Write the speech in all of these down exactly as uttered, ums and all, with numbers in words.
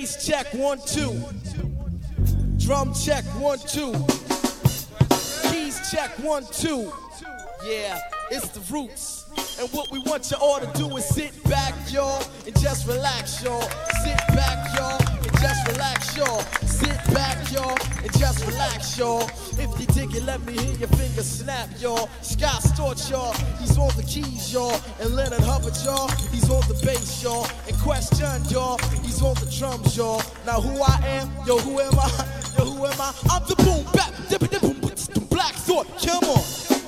Bass check, one, two. Drum check, one, two. Keys check, one, two. Yeah, it's the Roots. And what we want you all to do is sit back, y'all, and just relax, y'all. Sit back, y'all, and just relax, y'all. Sit back, y'all, and just relax, y'all. If you dig it, let me hear your fingers snap, y'all. Scott Storch, y'all, he's on the keys, y'all. And Leonard Hubbard, y'all, he's on the bass, y'all. And Question, y'all, he's on the drums, y'all. Now who I am, yo, who am I? Yo, who am I? I'm the boom bap, dippy dip boom, Black Thought, come on.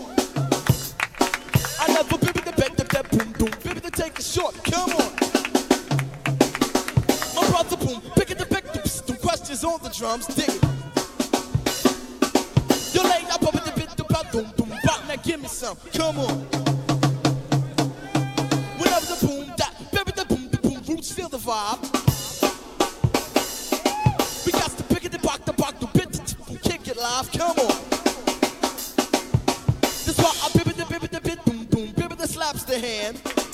I never been the bed, that boom boom, baby, to take it short, come on. My brother boom, pick it the pick, the Questions on the drums, dig it. You're late, up over the bit, the boom boom, bop, now give me some, come on. Whenever the boom, that, baby, the boom, the boom, Roots feel the vibe. We got to pick it, the box, the box, the bit, the kick it live, come on. That's why I bibby the bibby the bit, boom boom, bibby the slaps the hand.